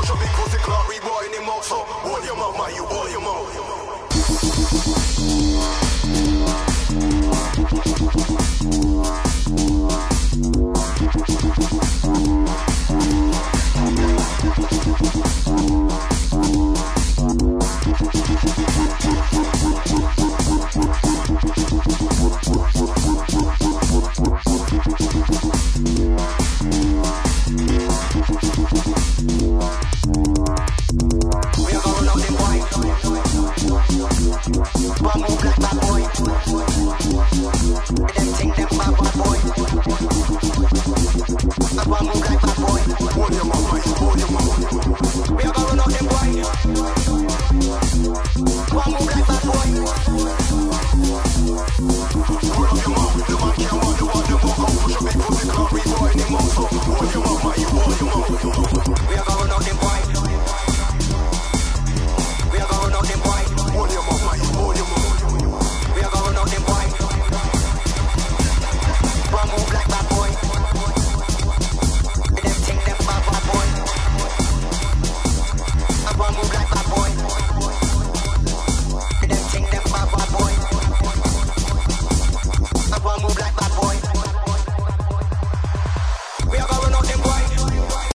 Touch a big pussy clock, rewind him out. So hold your mouth, man, you hold your mouth.